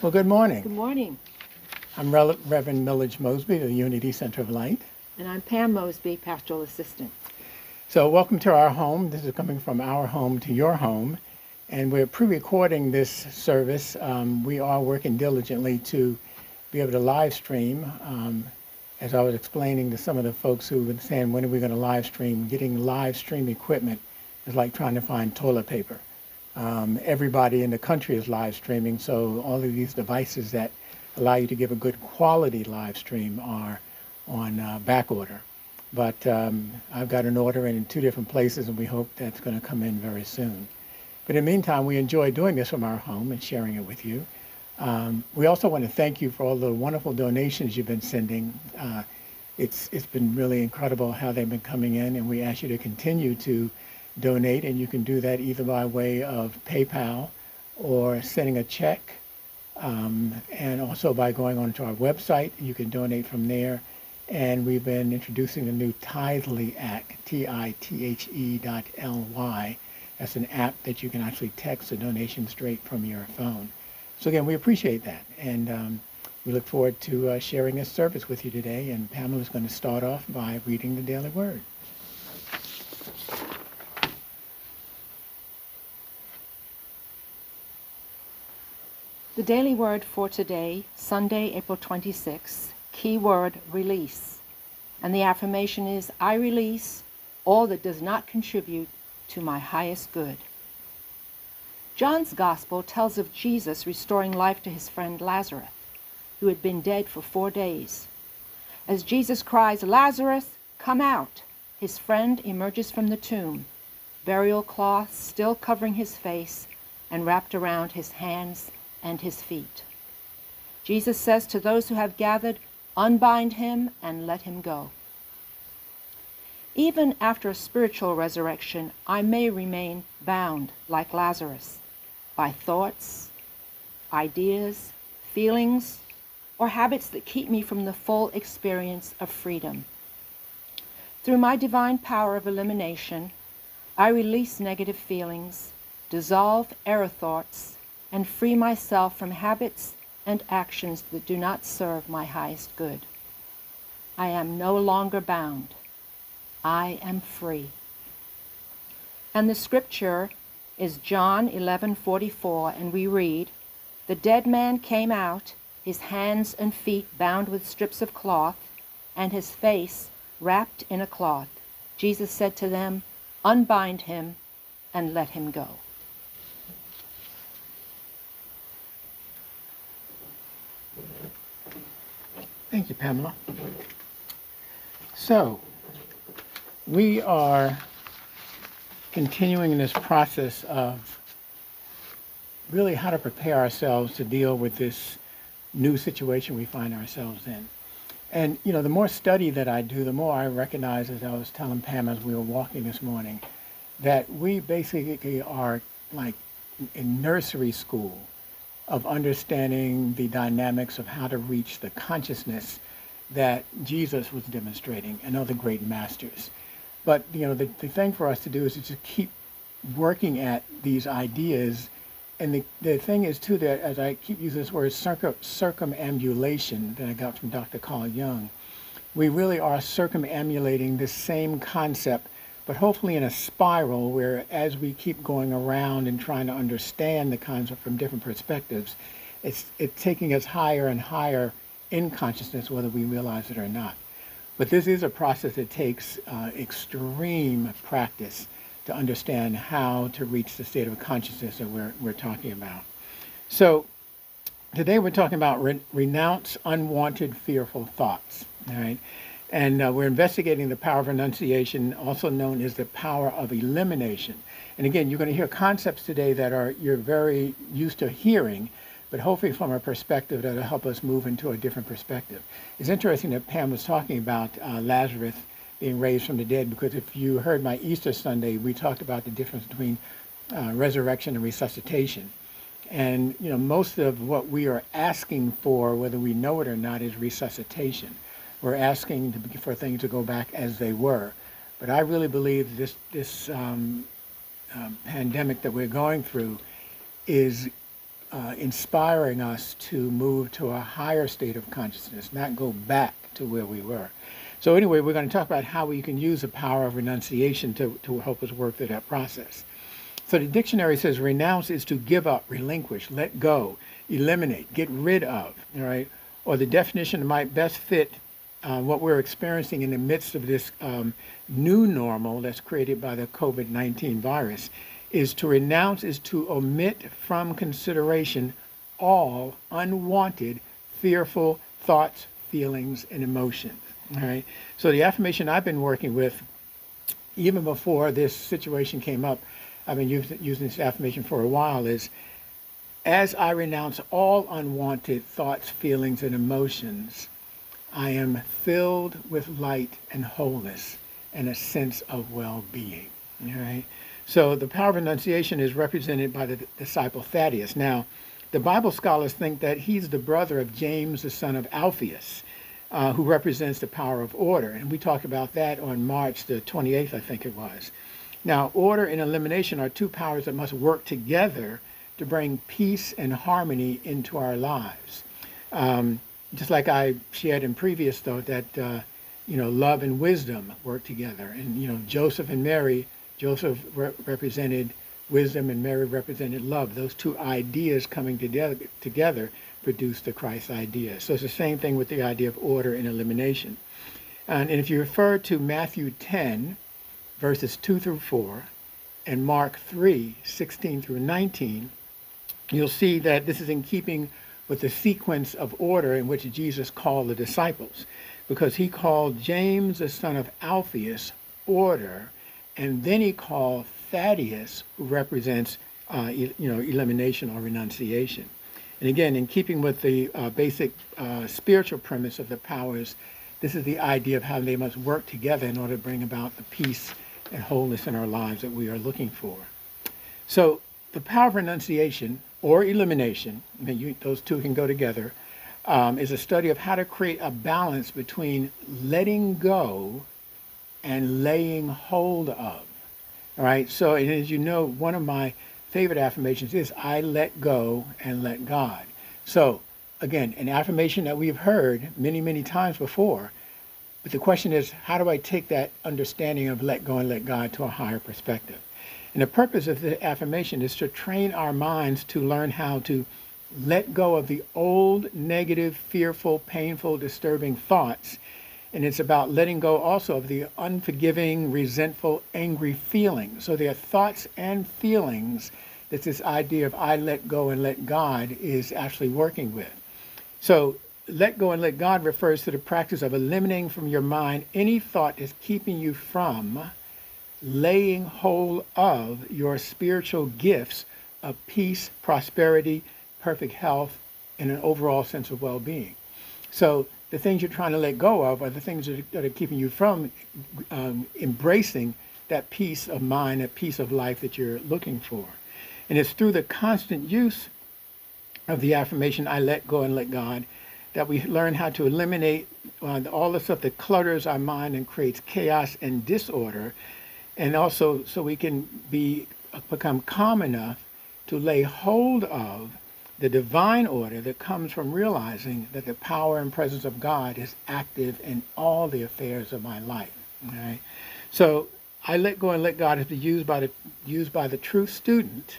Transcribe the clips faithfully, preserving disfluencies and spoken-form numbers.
Well, good morning. Good morning. I'm Rel Reverend Millage Mosby of the Unity Center of Light. And I'm Pam Mosby, Pastoral Assistant. So welcome to our home. This is coming from our home to your home. And we're pre-recording this service. Um, we are working diligently to be able to live stream. Um, as I was explaining to some of the folks who were saying, when are we going to live stream? Getting live stream equipment is like trying to find toilet paper. Um, everybody in the country is live streaming, so all of these devices that allow you to give a good quality live stream are on uh, back order. But um, I've got an order in two different places, and we hope that's going to come in very soon. But in the meantime, we enjoy doing this from our home and sharing it with you. Um, we also want to thank you for all the wonderful donations you've been sending. Uh, it's, it's been really incredible how they've been coming in, and we ask you to continue to donate, and you can do that either by way of PayPal or sending a check, um, and also by going onto our website. You can donate from there. And we've been introducing the new Tithely app, T I T H E dot L Y. That's an app that you can actually text a donation straight from your phone. So again, we appreciate that. And um, we look forward to uh, sharing this service with you today. And Pamela's going to start off by reading the Daily Word. The Daily Word for today, Sunday, April twenty-sixth, keyword release. And the affirmation is, I release all that does not contribute to my highest good. John's Gospel tells of Jesus restoring life to his friend Lazarus, who had been dead for four days. As Jesus cries, Lazarus, come out, his friend emerges from the tomb, burial cloths still covering his face and wrapped around his hands and his feet. Jesus says to those who have gathered, unbind him and let him go. Even after a spiritual resurrection, I may remain bound, like Lazarus, by thoughts, ideas, feelings, or habits that keep me from the full experience of freedom. Through my divine power of elimination, I release negative feelings, dissolve error thoughts, and free myself from habits and actions that do not serve my highest good. I am no longer bound. I am free. And the scripture is John eleven forty-four, and we read, the dead man came out, his hands and feet bound with strips of cloth, and his face wrapped in a cloth. Jesus said to them, unbind him and let him go. Thank you, Pamela. So, we are continuing this process of really how to prepare ourselves to deal with this new situation we find ourselves in. And, you know, the more study that I do, the more I recognize, as I was telling Pam as we were walking this morning, that we basically are like in nursery school of understanding the dynamics of how to reach the consciousness that Jesus was demonstrating and other great masters. But, you know, the, the thing for us to do is to just keep working at these ideas. And the, the thing is, too, that as I keep using this word circum, circumambulation that I got from Doctor Carl Jung, we really are circumambulating this same concept, but hopefully in a spiral where as we keep going around and trying to understand the concept from different perspectives, it's, it's taking us higher and higher in consciousness, whether we realize it or not. But this is a process that takes uh, extreme practice to understand how to reach the state of consciousness that we're, we're talking about. So today we're talking about re renounce unwanted fearful thoughts, all right? And uh, we're investigating the power of renunciation, also known as the power of elimination. And again, you're going to hear concepts today that are you're very used to hearing, but hopefully from a perspective that will help us move into a different perspective. It's interesting that Pam was talking about uh, Lazarus being raised from the dead, because if you heard my Easter Sunday, we talked about the difference between uh, resurrection and resuscitation. And you know, most of what we are asking for, whether we know it or not, is resuscitation. We're asking to, for things to go back as they were. But I really believe this, this um, uh, pandemic that we're going through is uh, inspiring us to move to a higher state of consciousness, not go back to where we were. So anyway, we're going to talk about how we can use the power of renunciation to, to help us work through that process. So the dictionary says renounce is to give up, relinquish, let go, eliminate, get rid of, all right? Or the definition might best fit uh, what we're experiencing in the midst of this um, new normal that's created by the COVID nineteen virus, is to renounce is to omit from consideration all unwanted, fearful thoughts, feelings, and emotions, all right? So the affirmation I've been working with, even before this situation came up, I've been using, using this affirmation for a while, is as I renounce all unwanted thoughts, feelings, and emotions, I am filled with light and wholeness and a sense of well-being. All right? So the power of renunciation is represented by the disciple Thaddeus. Now, the Bible scholars think that he's the brother of James, the son of Alphaeus, uh, who represents the power of order. And we talked about that on March the twenty-eighth, I think it was. Now, order and elimination are two powers that must work together to bring peace and harmony into our lives. Um, just like I shared in previous, though, that, uh, you know, love and wisdom work together. And, you know, Joseph and Mary, Joseph re represented wisdom and Mary represented love. Those two ideas coming together, together produce the Christ idea. So it's the same thing with the idea of order and elimination. And, and if you refer to Matthew ten, verses two through four, and Mark three, sixteen through nineteen, you'll see that this is in keeping with the sequence of order in which Jesus called the disciples, because he called James, the son of Alphaeus, order, and then he called Thaddeus, who represents uh, you know, elimination or renunciation. And again, in keeping with the uh, basic uh, spiritual premise of the powers, this is the idea of how they must work together in order to bring about the peace and wholeness in our lives that we are looking for. So the power of renunciation or elimination, I mean, you, those two can go together, um, is a study of how to create a balance between letting go and laying hold of. All right, so and as you know, one of my favorite affirmations is I let go and let God. So again, an affirmation that we've heard many, many times before. But the question is, how do I take that understanding of let go and let God to a higher perspective? And the purpose of the affirmation is to train our minds to learn how to let go of the old, negative, fearful, painful, disturbing thoughts. And it's about letting go also of the unforgiving, resentful, angry feelings. So there are thoughts and feelings that this idea of I let go and let God is actually working with. So let go and let God refers to the practice of eliminating from your mind any thought that's keeping you from laying hold of your spiritual gifts of peace, prosperity, perfect health, and an overall sense of well-being. So the things you're trying to let go of are the things that are, that are keeping you from um, embracing that peace of mind, that peace of life that you're looking for. And it's through the constant use of the affirmation, I let go and let God, that we learn how to eliminate uh, all the stuff that clutters our mind and creates chaos and disorder, and also so we can be become calm enough to lay hold of the divine order that comes from realizing that the power and presence of God is active in all the affairs of my life. Okay? So I let go and let God is used by the used by the true student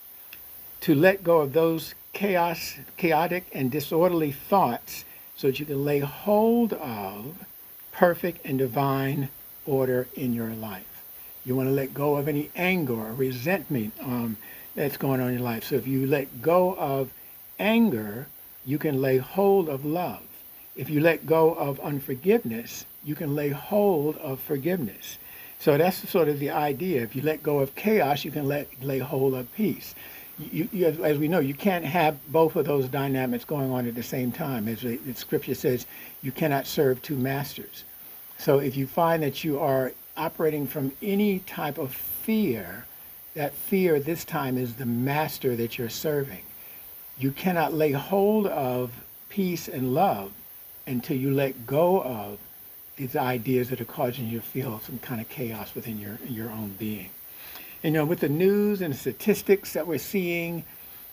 to let go of those chaos, chaotic and disorderly thoughts so that you can lay hold of perfect and divine order in your life. You want to let go of any anger or resentment um, that's going on in your life. So if you let go of anger, you can lay hold of love. If you let go of unforgiveness, you can lay hold of forgiveness. So that's sort of the idea. If you let go of chaos, you can let, lay hold of peace. You, you, as we know, you can't have both of those dynamics going on at the same time. As the, the scripture says, you cannot serve two masters. So if you find that you are operating from any type of fear, that fear this time is the master that you're serving. You cannot lay hold of peace and love until you let go of these ideas that are causing you to feel some kind of chaos within your, your own being. And, you know, with the news and the statistics that we're seeing,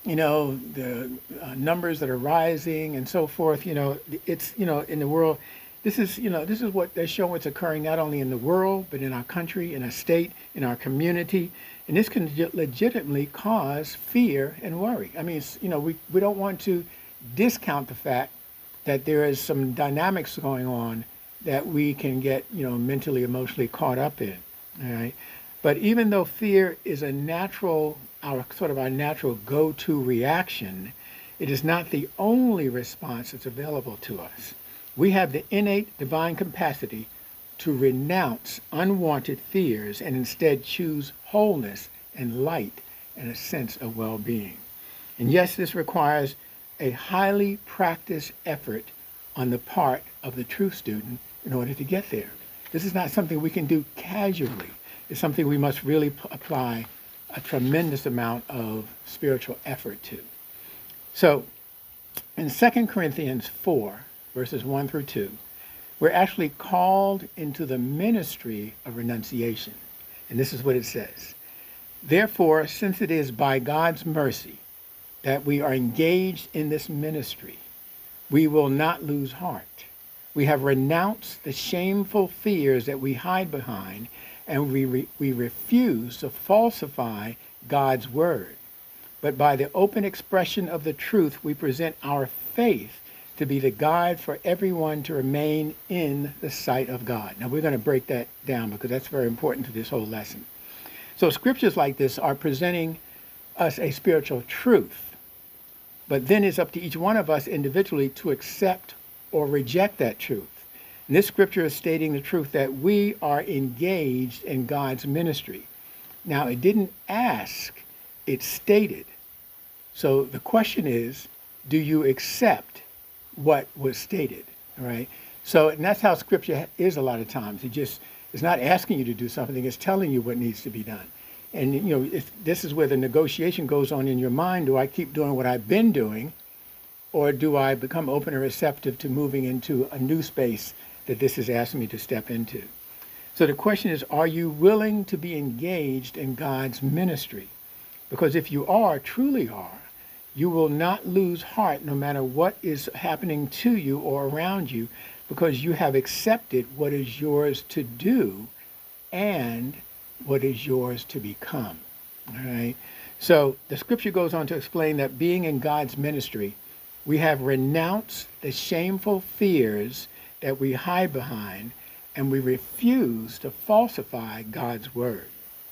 you know, the uh, numbers that are rising and so forth. You know, it's, you know, in the world, this is, you know, this is what they're showing what's occurring not only in the world, but in our country, in our state, in our community. And this can le- legitimately cause fear and worry. I mean, it's, you know, we, we don't want to discount the fact that there is some dynamics going on that we can get, you know, mentally, emotionally caught up in. All right. But even though fear is a natural, our sort of our natural go-to reaction, it is not the only response that's available to us. We have the innate divine capacity to renounce unwanted fears and instead choose wholeness and light and a sense of well-being. And yes, this requires a highly practiced effort on the part of the truth student in order to get there. This is not something we can do casually. It's something we must really p- apply a tremendous amount of spiritual effort to. So in Second Corinthians four, verses one through two, we're actually called into the ministry of renunciation. And this is what it says. Therefore, since it is by God's mercy that we are engaged in this ministry, we will not lose heart. We have renounced the shameful fears that we hide behind, and we, re- we refuse to falsify God's word. But by the open expression of the truth, we present our faith to be the guide for everyone to remain in the sight of God. Now, we're going to break that down because that's very important to this whole lesson. So scriptures like this are presenting us a spiritual truth, but then it's up to each one of us individually to accept or reject that truth. And this scripture is stating the truth that we are engaged in God's ministry. Now, it didn't ask, it stated. So the question is, do you accept what was stated? All right. So, and that's how scripture is a lot of times. It just, it's not asking you to do something, it's telling you what needs to be done. And, you know, if this is where the negotiation goes on in your mind. Do I keep doing what I've been doing, or do I become open and receptive to moving into a new space that this is asking me to step into? So the question is, are you willing to be engaged in God's ministry? Because if you are, truly are, you will not lose heart no matter what is happening to you or around you, because you have accepted what is yours to do and what is yours to become. All right. So the scripture goes on to explain that being in God's ministry, we have renounced the shameful fears that we hide behind, and we refuse to falsify God's word.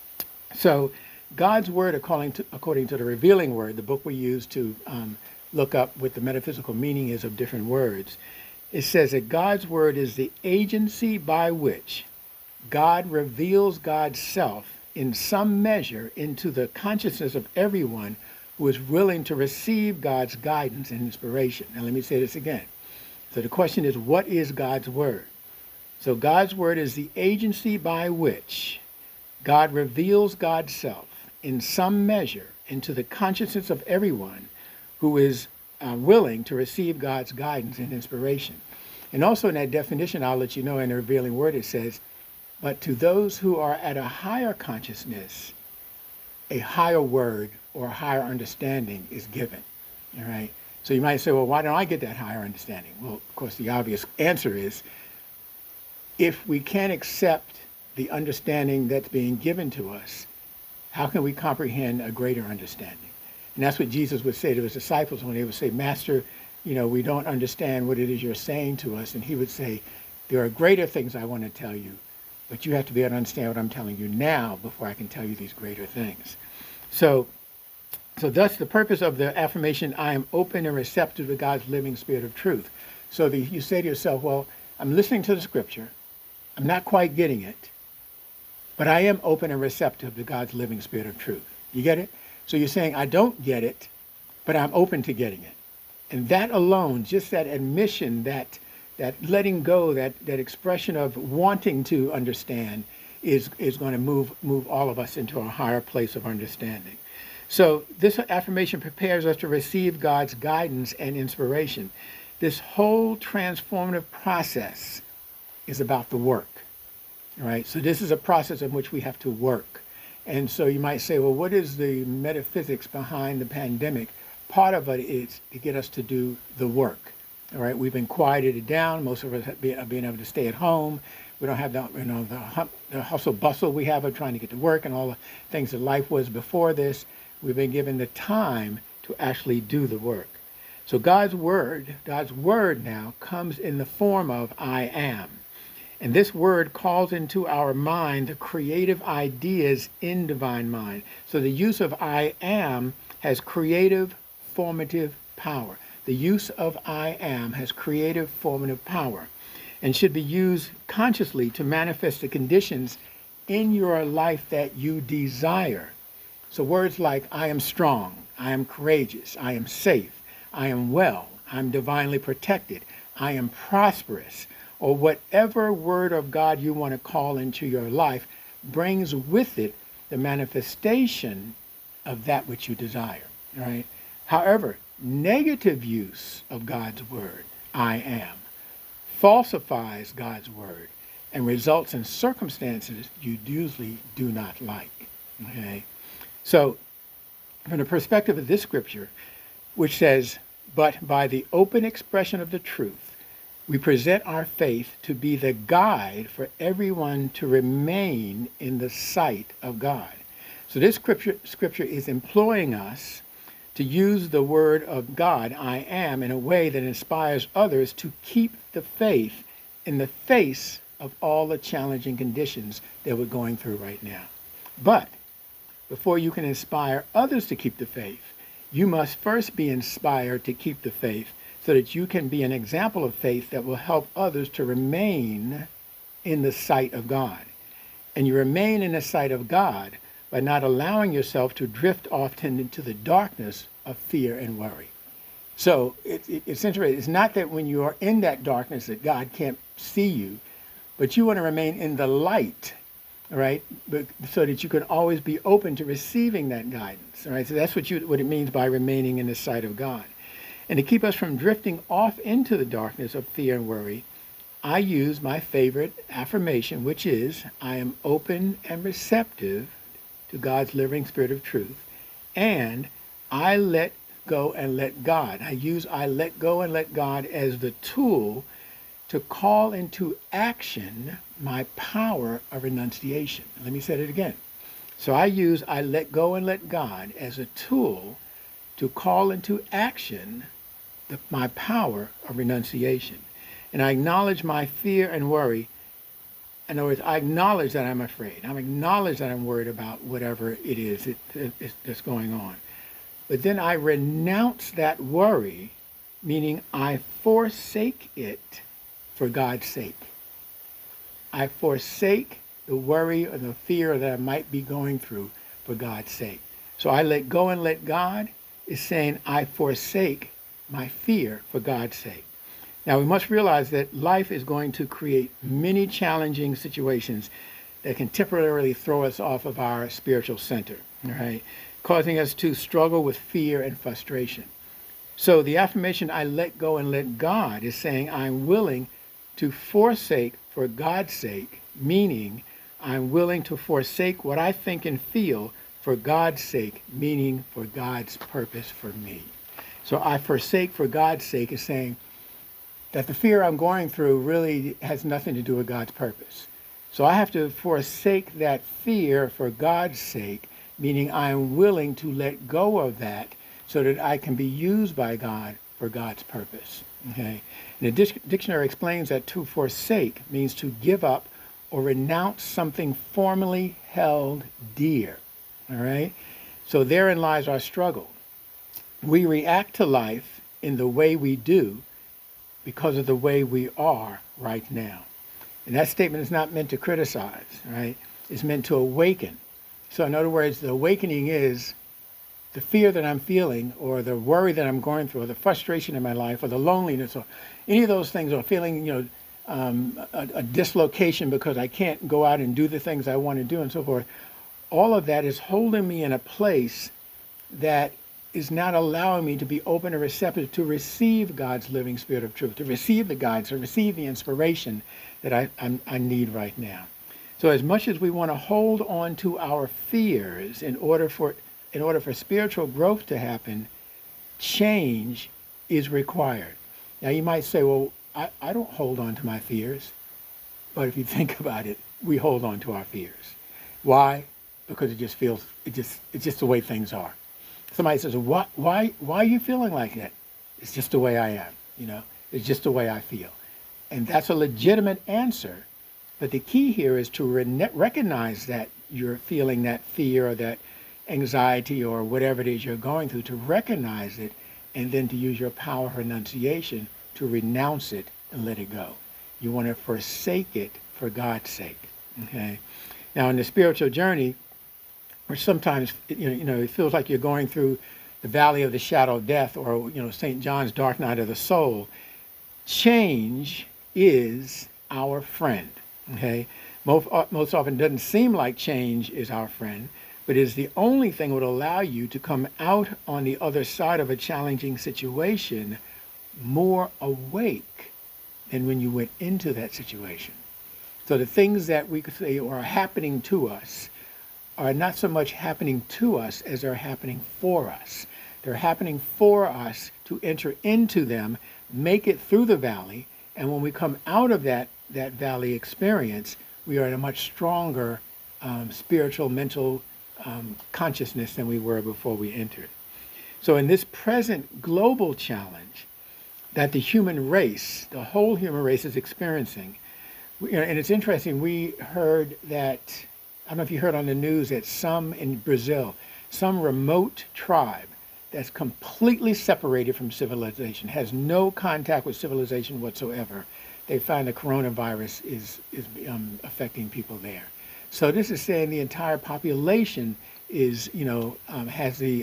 So God's word, according to, according to the Revealing Word, the book we use to um, look up what the metaphysical meaning is of different words, it says that God's word is the agency by which God reveals God's self in some measure into the consciousness of everyone who is willing to receive God's guidance and inspiration. Now let me say this again. So the question is, what is God's word? So God's word is the agency by which God reveals God's self in some measure into the consciousness of everyone who is uh, willing to receive God's guidance and inspiration. And also in that definition, I'll let you know in the Revealing Word, it says, but to those who are at a higher consciousness, a higher word or a higher understanding is given. All right. So you might say, well, why don't I get that higher understanding? Well, of course, the obvious answer is, if we can't accept the understanding that's being given to us, how can we comprehend a greater understanding? And that's what Jesus would say to his disciples when they would say, Master, you know, we don't understand what it is you're saying to us. And he would say, there are greater things I want to tell you, but you have to be able to understand what I'm telling you now before I can tell you these greater things. So, so thus the purpose of the affirmation, I am open and receptive to God's living spirit of truth. So the, you say to yourself, well, I'm listening to the scripture. I'm not quite getting it, but I am open and receptive to God's living spirit of truth. You get it? So you're saying, I don't get it, but I'm open to getting it. And that alone, just that admission, that that letting go, that, that expression of wanting to understand is, is going to move, move all of us into a higher place of understanding. So this affirmation prepares us to receive God's guidance and inspiration. This whole transformative process is about the work. All right. So this is a process in which we have to work. And so you might say, well, what is the metaphysics behind the pandemic? part of it is to get us to do the work. All right, we've been quieted it down. Most of us have been, are being able to stay at home. We don't have the, you know, the, hum, the hustle bustle we have of trying to get to work and all the things that life was before this. We've been given the time to actually do the work. So God's word, God's word now comes in the form of I am. And this word calls into our mind the creative ideas in divine mind. So the use of I am has creative, formative power. The use of I am has creative, formative power and should be used consciously to manifest the conditions in your life that you desire. So words like I am strong, I am courageous, I am safe, I am well, I'm divinely protected, I am prosperous, or whatever word of God you want to call into your life brings with it the manifestation of that which you desire, right? However, negative use of God's word, I am, falsifies God's word and results in circumstances you usually do not like, okay? So, from the perspective of this scripture, which says, but by the open expression of the truth, we present our faith to be the guide for everyone to remain in the sight of God. So this scripture, scripture is employing us to use the word of God, I am, in a way that inspires others to keep the faith in the face of all the challenging conditions that we're going through right now. But before you can inspire others to keep the faith, you must first be inspired to keep the faith so that you can be an example of faith that will help others to remain in the sight of God. And you remain in the sight of God by not allowing yourself to drift off into the darkness of fear and worry. So it, it, it's interesting. It's not that when you are in that darkness that God can't see you, but you want to remain in the light, right? But, so that you can always be open to receiving that guidance, all right? So that's what, you, what it means by remaining in the sight of God. And to keep us from drifting off into the darkness of fear and worry, I use my favorite affirmation, which is, I am open and receptive to God's living spirit of truth, and I let go and let God. I use I let go and let God as the tool to call into action my power of renunciation. Let me say it again. So I use I let go and let God as a tool to call into action the, my power of renunciation. And I acknowledge my fear and worry. In other words, I acknowledge that I'm afraid. I acknowledge that I'm worried about whatever it is it, it, it, that's going on. But then I renounce that worry, meaning I forsake it for God's sake. I forsake the worry or the fear that I might be going through for God's sake. So I let go and let God is saying I forsake my fear for God's sake. Now, we must realize that life is going to create many challenging situations that can temporarily throw us off of our spiritual center, right? Causing us to struggle with fear and frustration. So the affirmation, I let go and let God, is saying I'm willing to forsake for God's sake, meaning I'm willing to forsake what I think and feel for God's sake, meaning for God's purpose for me. So I forsake for God's sake is saying, that the fear I'm going through really has nothing to do with God's purpose. So I have to forsake that fear for God's sake, meaning I'm willing to let go of that so that I can be used by God for God's purpose. Okay? And the dic- dictionary explains that to forsake means to give up or renounce something formerly held dear. All right? So therein lies our struggle. We react to life in the way we do because of the way we are right now. And that statement is not meant to criticize, right? It's meant to awaken. So in other words, the awakening is the fear that I'm feeling or the worry that I'm going through or the frustration in my life or the loneliness or any of those things or feeling, you know, um, a, a dislocation because I can't go out and do the things I want to do and so forth. All of that is holding me in a place that is not allowing me to be open and receptive to receive God's living spirit of truth, to receive the guidance, to receive the inspiration that I, I, I need right now. So as much as we want to hold on to our fears in order for in order for spiritual growth to happen, change is required. Now you might say, well, I, I don't hold on to my fears. But if you think about it, we hold on to our fears. Why? Because it just feels, it just, it's just the way things are. Somebody says, why, why, why are you feeling like that? It's just the way I am, you know, it's just the way I feel. And that's a legitimate answer. But the key here is to re- recognize that you're feeling that fear or that anxiety or whatever it is you're going through, to recognize it, and then to use your power of renunciation to renounce it and let it go. You want to forsake it for God's sake. Okay. Now, in the spiritual journey, where sometimes you know, you know, it feels like you're going through the valley of the shadow of death, or you know, Saint John's dark night of the soul, change is our friend. Okay. Most most often, it doesn't seem like change is our friend, but is the only thing that would allow you to come out on the other side of a challenging situation more awake than when you went into that situation. So the things that we could say are happening to us are not so much happening to us as they're happening for us. They're happening for us to enter into them, make it through the valley, and when we come out of that, that valley experience, we are in a much stronger um, spiritual, mental um, consciousness than we were before we entered. So in this present global challenge that the human race, the whole human race is experiencing, you know, and it's interesting, we heard that, I don't know if you heard on the news that some in Brazil, some remote tribe that's completely separated from civilization, has no contact with civilization whatsoever, they find the coronavirus is, is um, affecting people there. So this is saying the entire population is, you know, um, has the,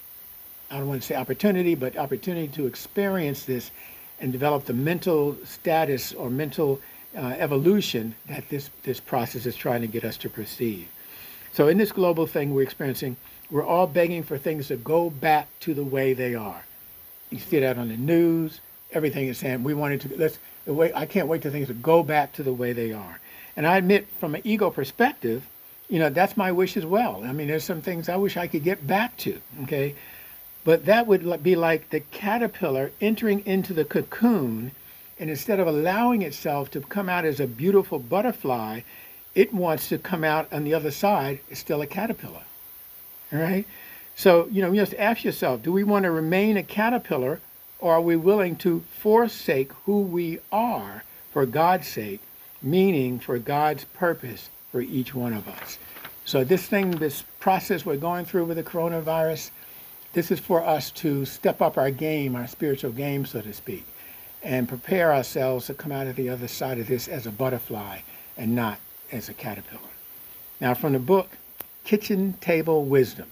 I don't want to say opportunity, but opportunity to experience this and develop the mental status or mental uh, evolution that this, this process is trying to get us to perceive. So in this global thing we're experiencing, we're all begging for things to go back to the way they are. You see that on the news, everything is saying we wanted to, let's, the way, I can't wait for things to go back to the way they are. And I admit from an ego perspective, you know, that's my wish as well. I mean, there's some things I wish I could get back to, okay? But that would be like the caterpillar entering into the cocoon, and instead of allowing itself to come out as a beautiful butterfly, it wants to come out on the other side, it's still a caterpillar, all right? So, you know, you have to ask yourself, do we want to remain a caterpillar, or are we willing to forsake who we are for God's sake, meaning for God's purpose for each one of us? So this thing, this process we're going through with the coronavirus, this is for us to step up our game, our spiritual game, so to speak, and prepare ourselves to come out of the other side of this as a butterfly and not as a caterpillar. Now, from the book, Kitchen Table Wisdom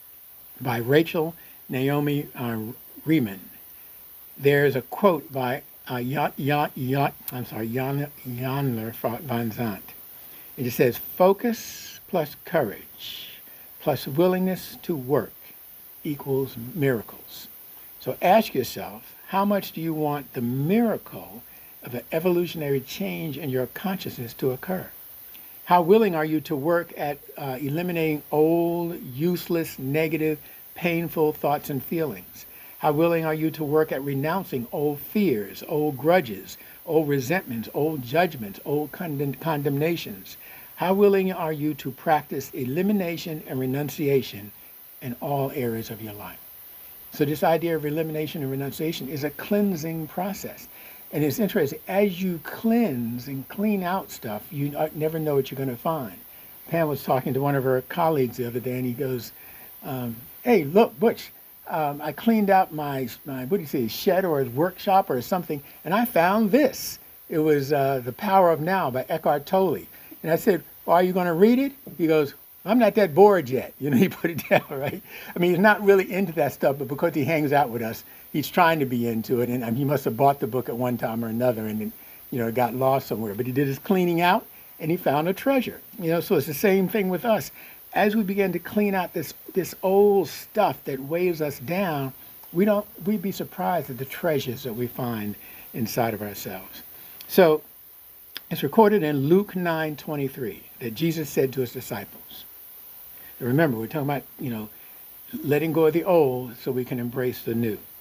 by Rachel Naomi uh, Remen, there's a quote by uh, Jan, Jan, Jan, I'm sorry, Jan, Janler van Zandt. It just says, focus plus courage plus willingness to work equals miracles. So ask yourself, how much do you want the miracle of an evolutionary change in your consciousness to occur? How willing are you to work at uh, eliminating old, useless, negative, painful thoughts and feelings? How willing are you to work at renouncing old fears, old grudges, old resentments, old judgments, old condemn condemnations? How willing are you to practice elimination and renunciation in all areas of your life? So this idea of elimination and renunciation is a cleansing process. And it's interesting, as you cleanse and clean out stuff, you never know what you're going to find. Pam was talking to one of her colleagues the other day, and he goes, um, hey, look, Butch, um, I cleaned out my, my, what do you say, shed or his workshop or something, and I found this. It was uh, The Power of Now by Eckhart Tolle. And I said, well, are you going to read it? He goes, I'm not that bored yet. You know, he put it down, right? I mean, he's not really into that stuff, but because he hangs out with us, he's trying to be into it. And I mean, he must have bought the book at one time or another and then, you know, it got lost somewhere. But he did his cleaning out and he found a treasure. You know, so it's the same thing with us. As we begin to clean out this, this old stuff that weighs us down, we don't, we'd be surprised at the treasures that we find inside of ourselves. So it's recorded in Luke nine twenty-three that Jesus said to his disciples, remember, we're talking about, you know, letting go of the old so we can embrace the new.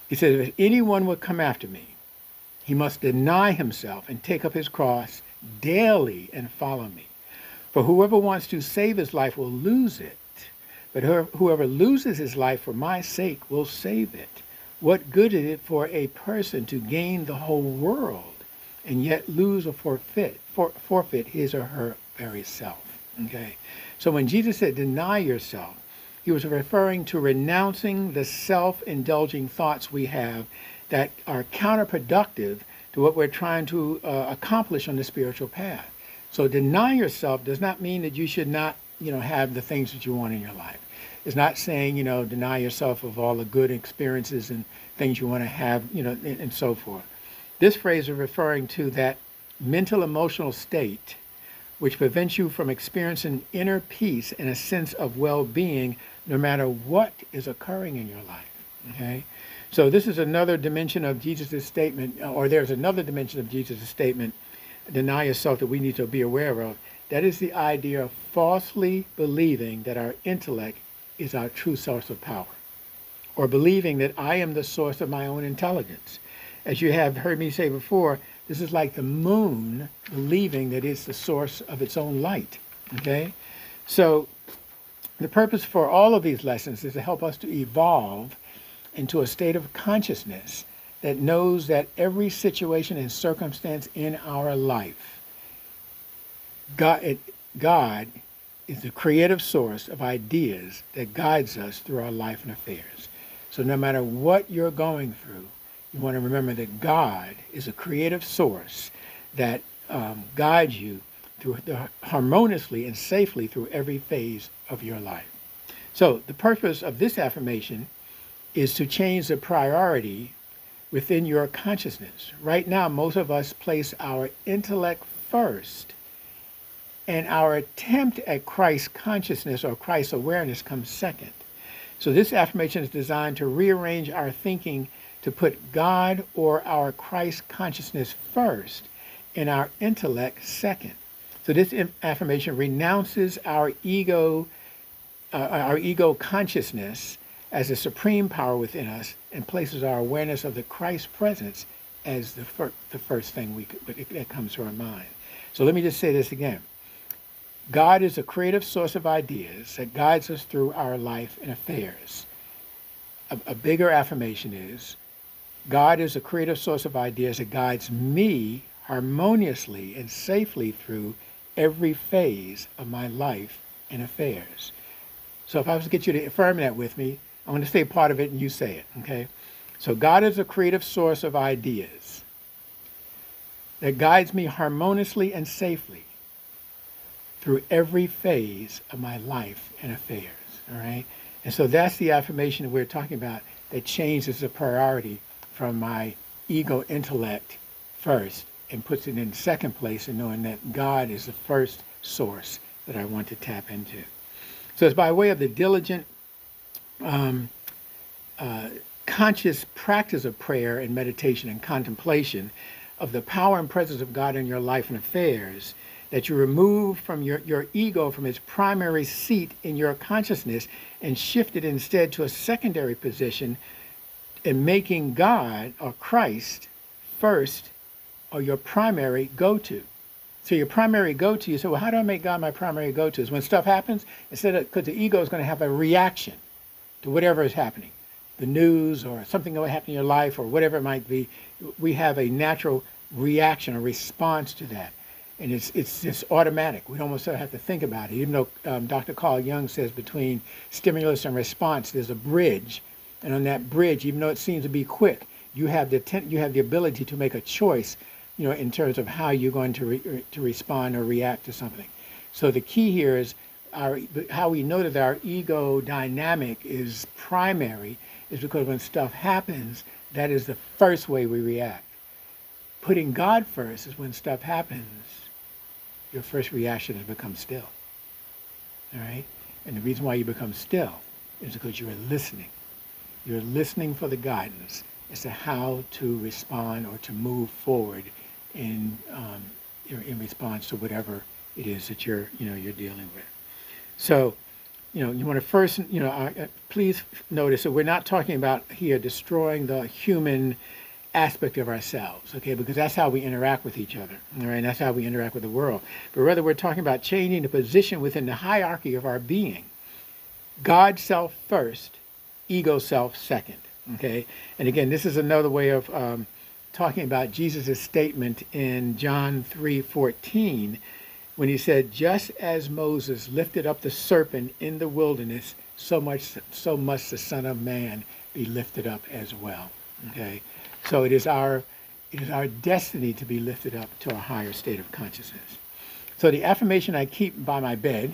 He said, if anyone would come after me, he must deny himself and take up his cross daily and follow me. For whoever wants to save his life will lose it, but whoever loses his life for my sake will save it. What good is it for a person to gain the whole world and yet lose or forfeit, for, forfeit his or her very self? Okay. So when Jesus said, deny yourself, he was referring to renouncing the self-indulging thoughts we have that are counterproductive to what we're trying to uh, accomplish on the spiritual path. So deny yourself does not mean that you should not, you know, have the things that you want in your life. It's not saying, you know, deny yourself of all the good experiences and things you want to have, you know, and, and so forth. This phrase is referring to that mental emotional state which prevents you from experiencing inner peace and a sense of well-being no matter what is occurring in your life. Okay? So this is another dimension of Jesus' statement, or there's another dimension of Jesus' statement, deny yourself, that we need to be aware of. That is the idea of falsely believing that our intellect is our true source of power, or believing that I am the source of my own intelligence. As you have heard me say before, this is like the moon believing that it's the source of its own light. Okay? So the purpose for all of these lessons is to help us to evolve into a state of consciousness that knows that every situation and circumstance in our life, God, it, God is the creative source of ideas that guides us through our life and affairs. So no matter what you're going through, you want to remember that God is a creative source that um, guides you through the, harmoniously and safely through every phase of your life. So the purpose of this affirmation is to change the priority within your consciousness. Right now, most of us place our intellect first, and our attempt at Christ consciousness or Christ awareness comes second. So this affirmation is designed to rearrange our thinking to put God or our Christ consciousness first and our intellect second. So this affirmation renounces our ego, uh, our ego consciousness as the supreme power within us, and places our awareness of the Christ presence as the, fir the first thing we that comes to our mind. So let me just say this again. God is a creative source of ideas that guides us through our life and affairs. A, a bigger affirmation is, God is a creative source of ideas that guides me harmoniously and safely through every phase of my life and affairs. So if I was to get you to affirm that with me, I'm going to say part of it and you say it, okay? So God is a creative source of ideas that guides me harmoniously and safely through every phase of my life and affairs, all right? And so that's the affirmation that we're talking about that changes the priority from my ego intellect first and puts it in second place, and knowing that God is the first source that I want to tap into. So it's by way of the diligent, um, uh, conscious practice of prayer and meditation and contemplation of the power and presence of God in your life and affairs that you remove from your, your ego from its primary seat in your consciousness and shift it instead to a secondary position in making God or Christ first or your primary go-to. So your primary go-to, you say, well, how do I make God my primary go-to? Is when stuff happens, instead of, because the ego is going to have a reaction to whatever is happening, the news or something that will happen in your life or whatever it might be, we have a natural reaction, a response to that. And it's, it's just automatic. We almost don't have to think about it. Even though um, Doctor Carl Jung says between stimulus and response, there's a bridge. And on that bridge, even though it seems to be quick, you have the, you have the ability to make a choice, you know, in terms of how you're going to, re to respond or react to something. So the key here is our, how we know that our ego dynamic is primary is because when stuff happens, that is the first way we react. Putting God first is when stuff happens, your first reaction is become still. All right? And the reason why you become still is because you are listening. You're listening for the guidance as to how to respond or to move forward in um, in response to whatever it is that you're you know you're dealing with. So, you know, you want to first, you know, uh, uh, please notice that we're not talking about here destroying the human aspect of ourselves, okay, because that's how we interact with each other, all right, and that's how we interact with the world. But rather, we're talking about changing the position within the hierarchy of our being. God self first, ego self second, okay? And again, this is another way of um, talking about Jesus' statement in John three fourteen, when he said, just as Moses lifted up the serpent in the wilderness, so much, so must the Son of Man be lifted up as well, okay? So it is our, it is our destiny to be lifted up to a higher state of consciousness. So the affirmation I keep by my bed,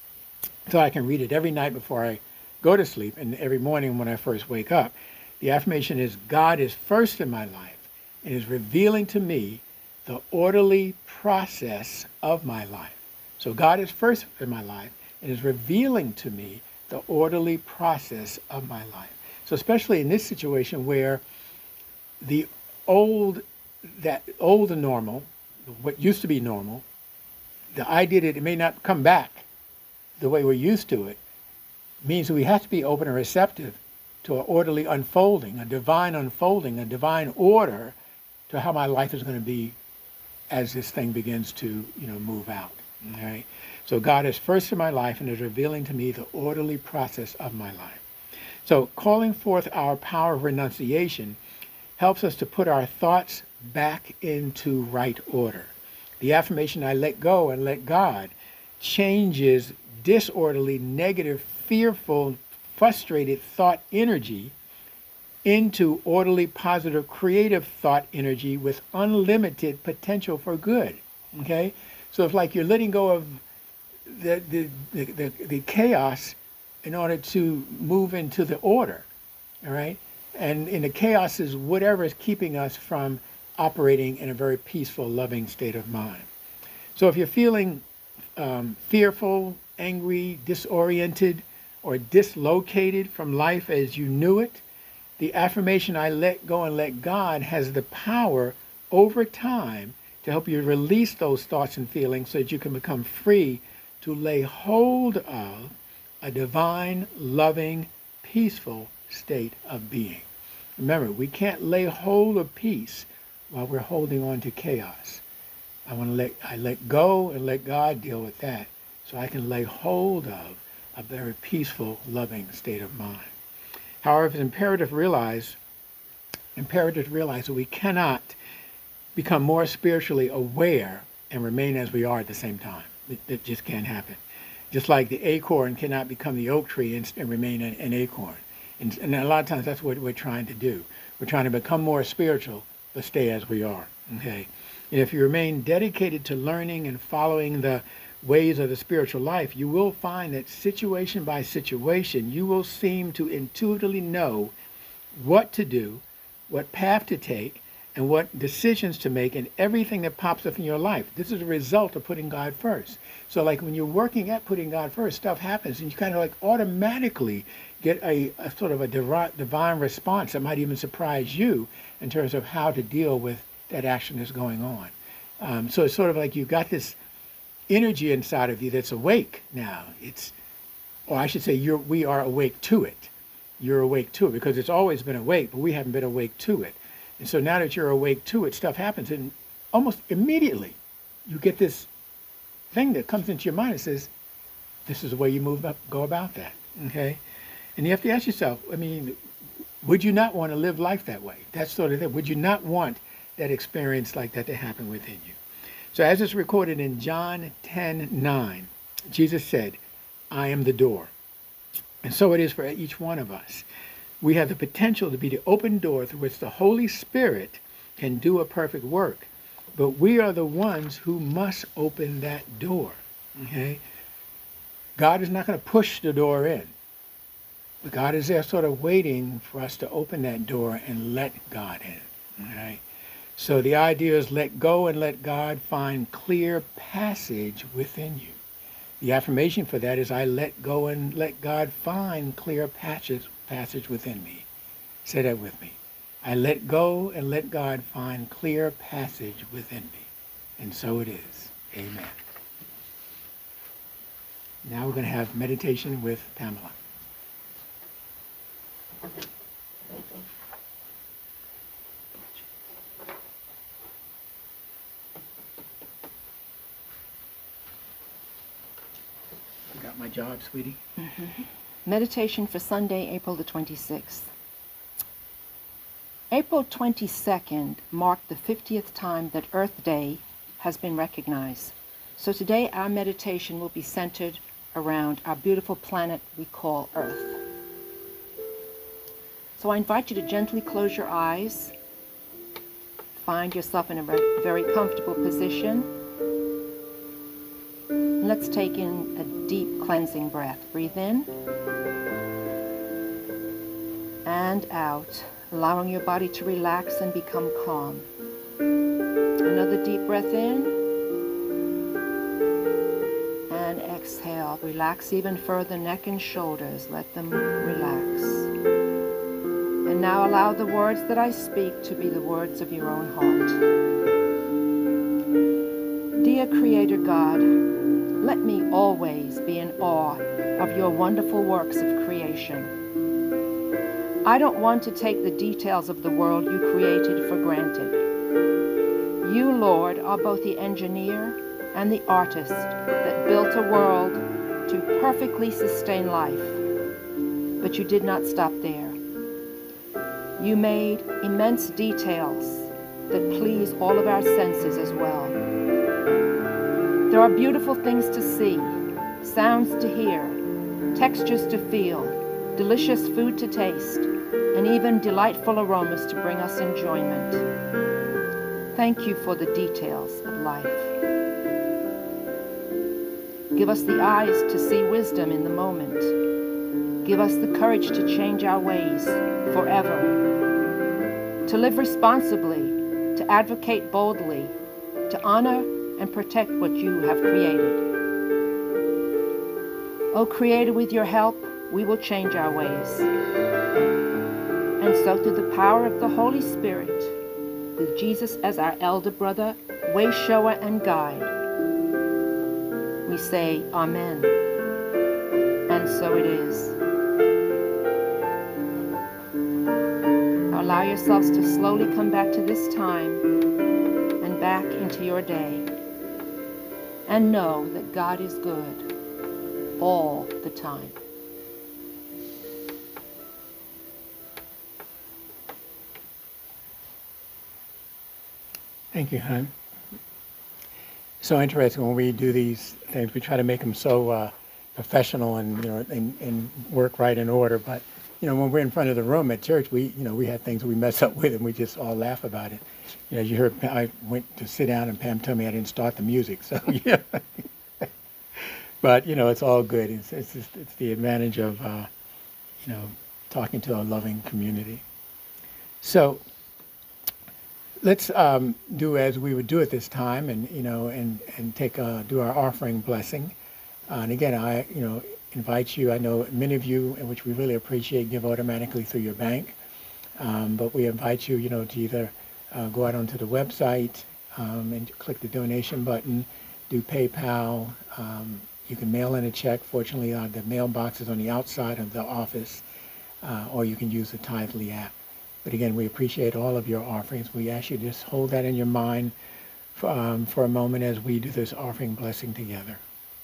so I can read it every night before I go to sleep and every morning when I first wake up, the affirmation is, God is first in my life and is revealing to me the orderly process of my life. So God is first in my life and is revealing to me the orderly process of my life. So especially in this situation where the old, that old normal, what used to be normal, the idea that it may not come back the way we're used to it, means that we have to be open and receptive to an orderly unfolding, a divine unfolding, a divine order to how my life is going to be as this thing begins to, you know, move out. All right. So God is first in my life and is revealing to me the orderly process of my life. So calling forth our power of renunciation helps us to put our thoughts back into right order. The affirmation, I let go and let God, changes disorderly, negative, fearful, frustrated thought energy into orderly, positive, creative thought energy with unlimited potential for good. Okay? So it's like you're letting go of the, the, the, the, the chaos in order to move into the order. All right? And in the chaos is whatever is keeping us from operating in a very peaceful, loving state of mind. So if you're feeling um, fearful, angry, disoriented, or dislocated from life as you knew it, the affirmation, I let go and let God, has the power over time to help you release those thoughts and feelings so that you can become free to lay hold of a divine, loving, peaceful state of being. Remember, we can't lay hold of peace while we're holding on to chaos. I want to let, I let go and let God deal with that so I can lay hold of a very peaceful, loving state of mind. However, it's imperative to realize, imperative to realize that we cannot become more spiritually aware and remain as we are at the same time. It, it just can't happen. Just like the acorn cannot become the oak tree and, and remain an, an acorn. And, and a lot of times that's what we're trying to do. We're trying to become more spiritual, but stay as we are. Okay. And if you remain dedicated to learning and following the ways of the spiritual life, you will find that situation by situation, you will seem to intuitively know what to do, what path to take, and what decisions to make in everything that pops up in your life. This is a result of putting God first. So like when you're working at putting God first, stuff happens and you kind of like automatically get a, a sort of a divi- divine response that might even surprise you in terms of how to deal with that action that's going on. Um, so it's sort of like you've got this energy inside of you that's awake now. It's, or I should say, you're, we are awake to it. You're awake to it because it's always been awake, but we haven't been awake to it. And so now that you're awake to it, stuff happens, and almost immediately you get this thing that comes into your mind that says, this is the way you move up, go about that. Okay? And you have to ask yourself, I mean, would you not want to live life that way? That's sort of it. Would you not want that experience like that to happen within you? So as it's recorded in John ten nine, Jesus said, I am the door. And so it is for each one of us. We have the potential to be the open door through which the Holy Spirit can do a perfect work. But we are the ones who must open that door. Okay? God is not going to push the door in. But God is there sort of waiting for us to open that door and let God in. All right? So the idea is let go and let God find clear passage within you. The affirmation for that is I let go and let God find clear passage, passage within me. Say that with me. I let go and let God find clear passage within me. And so it is. Amen. Now we're going to have meditation with Pamela. You got my job, sweetie? Mm-hmm. Meditation for Sunday, April the twenty-sixth. April twenty-second marked the fiftieth time that Earth Day has been recognized. So today our meditation will be centered around our beautiful planet we call Earth. So I invite you to gently close your eyes. Find yourself in a very comfortable position. Let's take in a deep cleansing breath. Breathe in and out, allowing your body to relax and become calm. Another deep breath in and exhale. Relax even further, neck and shoulders. Let them relax. And now allow the words that I speak to be the words of your own heart. Dear Creator God, let me always be in awe of your wonderful works of creation. I don't want to take the details of the world you created for granted. You, Lord, are both the engineer and the artist that built a world to perfectly sustain life. But you did not stop there. You made immense details that please all of our senses as well. There are beautiful things to see, sounds to hear, textures to feel, delicious food to taste, and even delightful aromas to bring us enjoyment. Thank you for the details of life. Give us the eyes to see wisdom in the moment. Give us the courage to change our ways forever, to live responsibly, to advocate boldly, to honor and protect what you have created. Oh, Creator, with your help, we will change our ways. And so through the power of the Holy Spirit, with Jesus as our elder brother, way shower and guide, we say Amen. And so it is. Allow yourselves to slowly come back to this time and back into your day. And know that God is good all the time. Thank you, hon. So interesting when we do these things. We try to make them so uh, professional and you know and, and work right in order. But you know when we're in front of the room at church, we you know we have things we mess up with, and we just all laugh about it. You know, you heard I went to sit down, and Pam told me I didn't start the music. So yeah. But you know it's all good. It's it's just, it's the advantage of uh, you know talking to a loving community. So. Let's um, do as we would do at this time, and you know, and and take uh, do our offering blessing. Uh, and again, I you know invite you. I know many of you, which we really appreciate, give automatically through your bank. Um, but we invite you, you know, to either uh, go out onto the website um, and click the donation button, do PayPal. Um, you can mail in a check. Fortunately, uh, the mailbox is on the outside of the office, uh, or you can use the Tithely app. But again, we appreciate all of your offerings. We ask you to just hold that in your mind for, um, for a moment as we do this offering blessing together.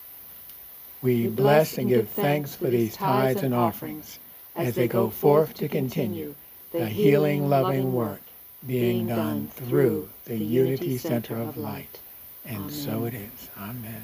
We bless and give thanks for these tithes and offerings as they go forth to continue the healing, loving work being done through the Unity Center of Light. And so it is. Amen.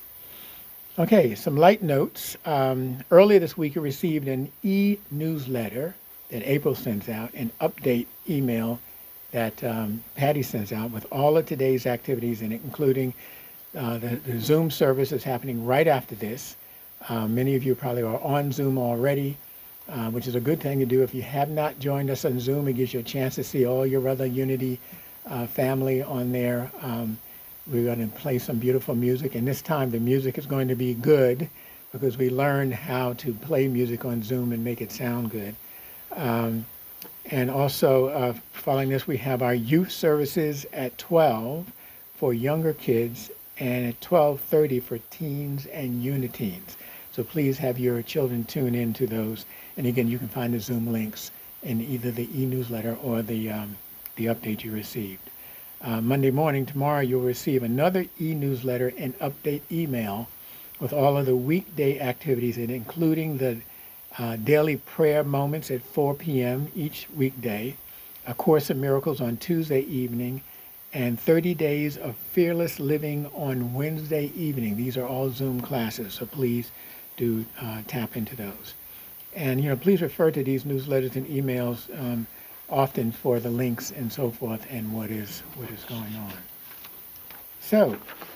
Okay, some light notes. Um, earlier this week, you received an e-newsletter that April sends out, an update email that um, Patty sends out with all of today's activities in it, including uh, the, the Zoom service is happening right after this. Uh, many of you probably are on Zoom already, uh, which is a good thing to do. If you have not joined us on Zoom, it gives you a chance to see all your other Unity uh, family on there. Um, we're going to play some beautiful music, and this time the music is going to be good because we learned how to play music on Zoom and make it sound good. Um, and also, uh, following this, we have our youth services at twelve for younger kids and at twelve thirty for teens and uniteens. So please have your children tune in to those. And again, you can find the Zoom links in either the e-newsletter or the, um, the update you received. Uh, Monday morning, tomorrow, you'll receive another e-newsletter and update email with all of the weekday activities, and including the uh, daily prayer moments at four p.m. each weekday, A Course in Miracles on Tuesday evening, and thirty days of Fearless Living on Wednesday evening. These are all Zoom classes, so please do uh, tap into those. And, you know, please refer to these newsletters and emails um, often for the links and so forth and what is, what is going on. So,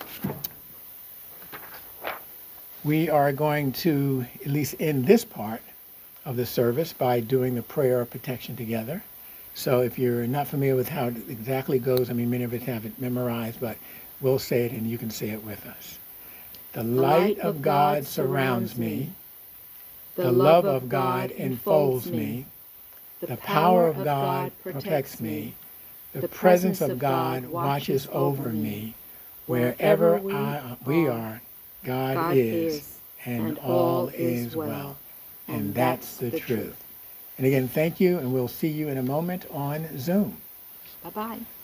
we are going to at least end this part of the service by doing the prayer of protection together. So if you're not familiar with how it exactly goes, I mean, many of us have it memorized, but we'll say it and you can say it with us. The light of God surrounds me. The love of God enfolds me. The power of God protects me. The presence of God watches over me. Wherever I, we are, God is, and all is well. And that's the truth. And again, thank you, and we'll see you in a moment on Zoom. Bye-bye.